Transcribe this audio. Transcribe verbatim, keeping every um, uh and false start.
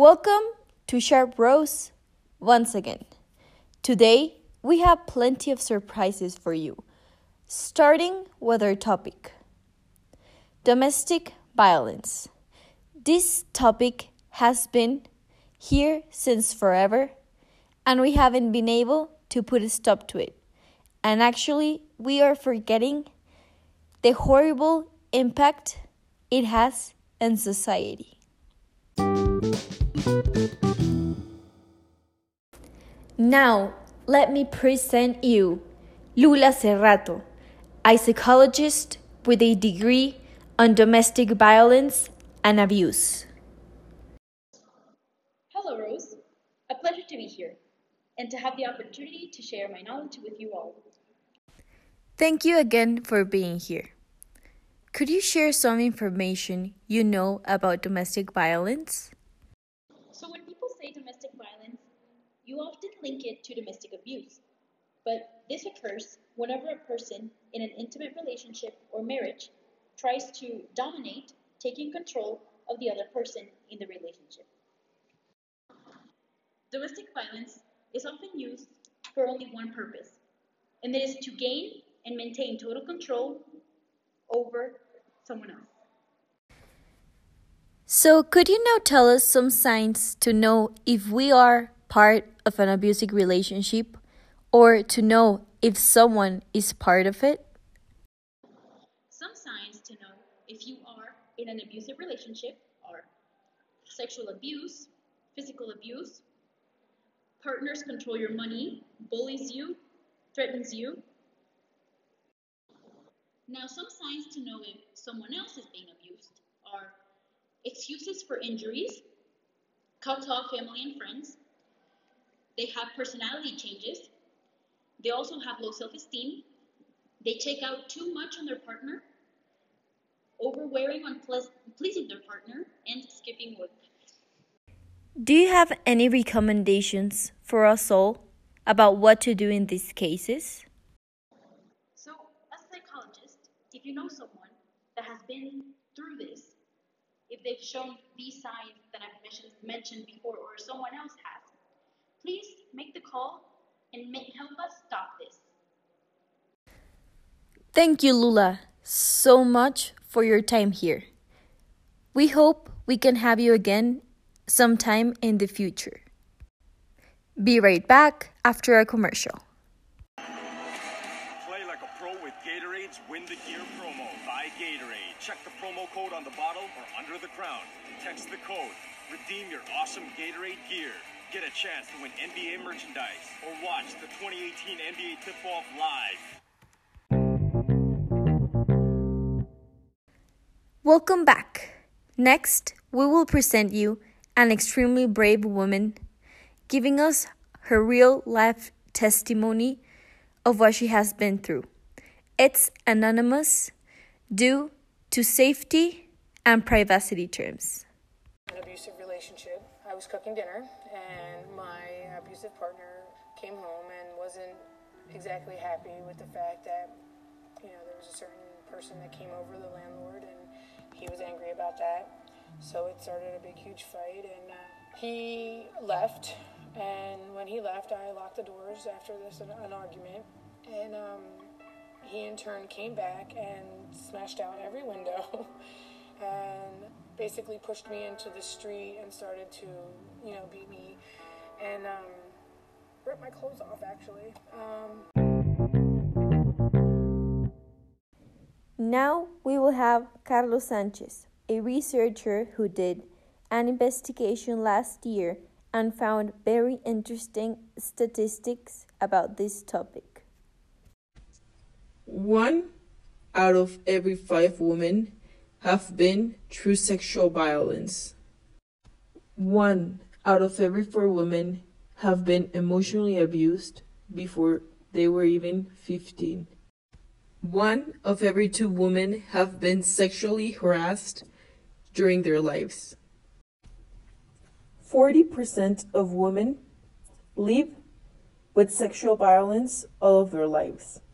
Welcome to Sharp Rose once again. Today, we have plenty of surprises for you, starting with our topic, domestic violence. This topic has been here since forever, and we haven't been able to put a stop to it. And actually, we are forgetting the horrible impact it has in society. Now, let me present you Lula Cerrato, a psychologist with a degree on domestic violence and abuse. Hello, Rose. A pleasure to be here and to have the opportunity to share my knowledge with you all. Thank you again for being here. Could you share some information you know about domestic violence? So when people say domestic violence, you often link it to domestic abuse. But this occurs whenever a person in an intimate relationship or marriage tries to dominate, taking control of the other person in the relationship. Domestic violence is often used for only one purpose, and that is to gain and maintain total control over someone else. So, could you now tell us some signs to know if we are part of an abusive relationship or to know if someone is part of it? Some signs to know if you are in an abusive relationship are sexual abuse, physical abuse, partners control your money, bullies you, threatens you. Now, some signs to know if someone else is being abused are excuses for injuries, cuts off family and friends, they have personality changes, they also have low self-esteem, they take out too much on their partner, overwearing on ple- pleasing their partner, and skipping work. Do you have any recommendations for us all about what to do in these cases? So, as a psychologist, if you know someone that has been through this, if they've shown these signs that I've mentioned before or someone else has, please make the call and make, help us stop this. Thank you, Lula, so much for your time here. We hope we can have you again sometime in the future. Be right back after a commercial. Play like a pro with Gatorade's Win the Gear promo. Buy Gatorade. Check the promo code on the bottle or under the crown. Text the code. Redeem your awesome Gatorade gear. Get a chance to win N B A merchandise or watch the twenty eighteen N B A Tip-Off live. Welcome back. Next, we will present you an extremely brave woman giving us her real-life testimony of what she has been through. It's anonymous due to safety and privacy terms. An abusive relationship. I was cooking dinner and my abusive partner came home and wasn't exactly happy with the fact that, you know, there was a certain person that came over, the landlord, and he was angry about that. So it started a big, huge fight, and uh, he left. And when he left, I locked the doors after this an, an argument. And um, he in turn came back and smashed out every window and basically pushed me into the street and started to, you know, beat me and um, rip my clothes off, actually. Um, Now we will have Carlos Sanchez, a researcher who did an investigation last year and found very interesting statistics about this topic. One out of every five women have been through sexual violence. One out of every four women have been emotionally abused before they were even fifteen. One of every two women have been sexually harassed during their lives. forty percent of women live with sexual violence all of their lives.